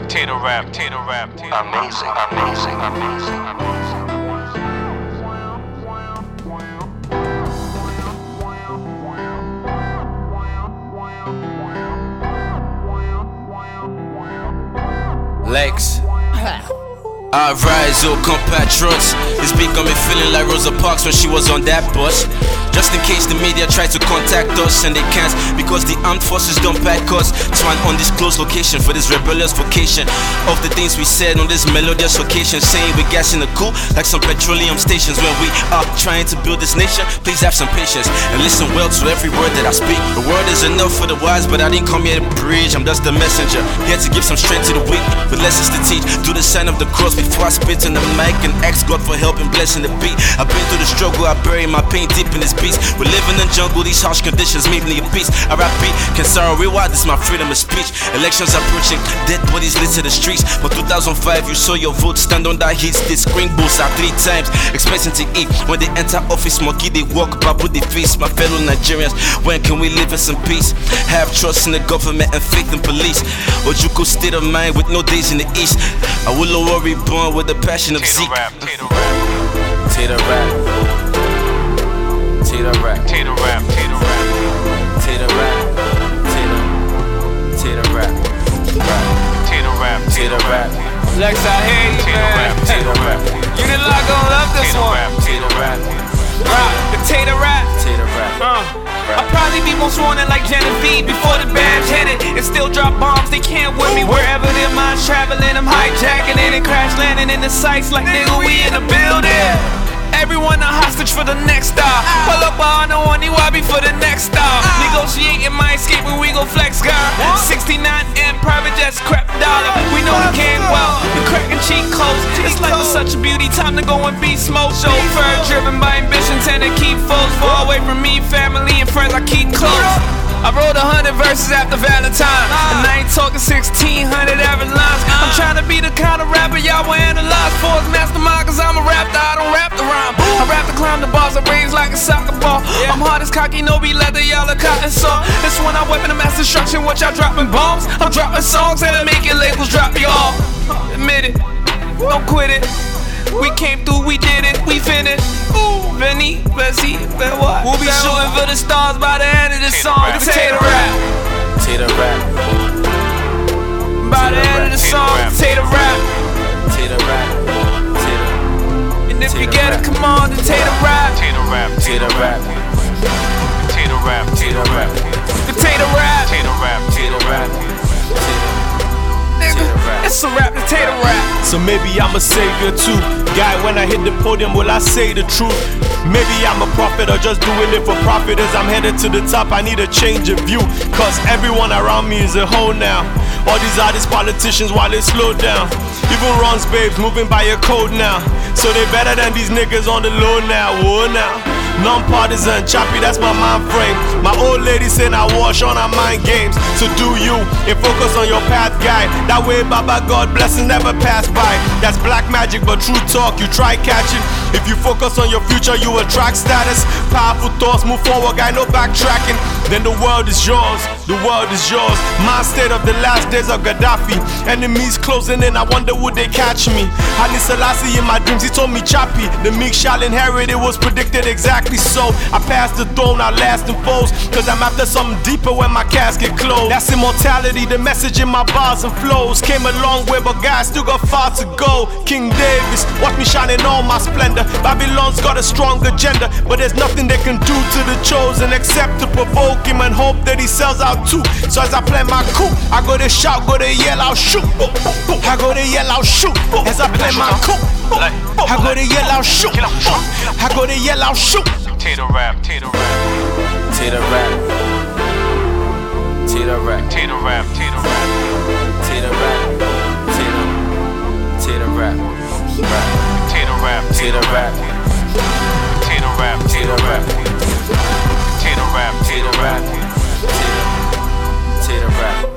Tater rap. Amazing. Lex. I rise, oh compatriots. This beat got me feeling like Rosa Parks when she was on that bus. Just in case the media try to contact us and they can't, because the armed forces don't pack us to an undisclosed location for this rebellious vocation. Of the things we said on this melodious occasion, saying we're gassing the cool like some petroleum stations. When we are trying to build this nation, please have some patience and listen well to every word that I speak. The word is enough for the wise, but I didn't come here to preach. I'm just the messenger, here to give some strength to the weak, with lessons to teach. Do the sign of the cross before I spit on the mic and ask God for help in blessing the beat. I've been through the struggle, I bury my pain deep in this beast. We live in the jungle, these harsh conditions make me a beast. I rap beat, can sorrow rewind, this is my freedom of speech. Elections approaching, dead bodies lit to the streets. But 2005, you saw your vote stand on that heat. They screen boosts out 3 times, expecting to eat. When they enter office, monkey they walk, babu they face. My fellow Nigerians, when can we live in some peace? Have trust in the government and faith in police. Ojuko state of mind with no days in the east. I will lower reborn with the passion of Zeke. Tater rap. Tater rap. Tater rap. Tater rap. Tater rap. Tater rap. Tater rap. Tater rap. Lex, I hear you, man. Tater rap. You did not gonna love this Tater one. rap. Tater rap. Rock the tater rap. Tater rap. I'll probably be most wanted like Genevieve before the badge hit it. And still drop bombs, they can't with me. Wherever their minds traveling, I'm hijacking it and crash landing in the sights like nigga, we in the building. Everyone a hostage for the next stop. Pull up on the one Iwabi for the next stop. Negotiating my escape when we go flex guard. 69 and private jets, crap dollar. We know the game well, the cracking cheek close. This life is such a beauty, time to go and beast mode. Chauffeur driven by ambition, tend to keep foes far away from me, family and friends I keep close. I wrote 100 verses after Valentine, and I ain't talking 1600 average lines. I'm trying to be the kind of rapper y'all will analyze for as mastermind, cause I'm a rapper, I don't rap the rhyme. I rap to climb the bars, I raise like a soccer ball. I'm hard as cocky, no be leather, y'all are cotton saw. This when I weapon of mass destruction, what y'all dropping bombs. I'm dropping songs that'll make your labels drop you off. Admit it, don't quit it. We came through, we did it, we finished. Benny, Bessie, what? We'll be shooting for the stars by the end of this song. Tater rap. Tater rap. By the end of the song, tater rap. Tater rap. And if you get it, come on, the tater rap. Tater rap. Tater rap. Tater rap. Tater rap. The tater rap. Tater rap. Tater rap. Nigga, it's a rap, the tater rap. So maybe I'm a savior too. Guy, when I hit the podium, will I say the truth? Maybe I'm a prophet or just doing it for profit. As I'm headed to the top, I need a change of view. Cause everyone around me is a hoe now. All these artists, politicians, while they slow down. Even Ron's babes moving by a code now. So they better than these niggas on the low now. Whoa now. Non-partisan, choppy, that's my mind frame. My old lady saying I wash on our mind games. So do you, and focus on your path, guy. That way, Baba God, blessings never pass by. That's black magic, but true talk, you try catching. If you focus on your future, you attract status. Powerful thoughts, move forward, guy, no backtracking. Then the world is yours, the world is yours. My state of the last days of Gaddafi. Enemies closing in, I wonder would they catch me. Haile Selassie in my dreams, he told me choppy. The meek shall inherit, it was predicted exactly so. I passed the throne, I last in foes. Cause I'm after something deeper when my casket closed. That's immortality, the message in my bars and flows. Came a long way, but guys still got far to go. King Davis, watch me shine in all my splendor. Babylon's got a strong agenda, but there's nothing they can do to the chosen except to provoke him and hope that he sells out too. So as I play my coup, I go to shout, go to yell, I'll shoot. I go to yell, I'll shoot. As I play my coup, I go to yell, I'll shoot. I go to yell, I'll shoot. Tater rap. Tater rap. Tater rap. Tater rap. Tater rap. Tater rap. Tater rap. Tater rap. Tater rap. Tater rap. Tater rap. Tater rap. Tater rap. Tater rap. Tater rap.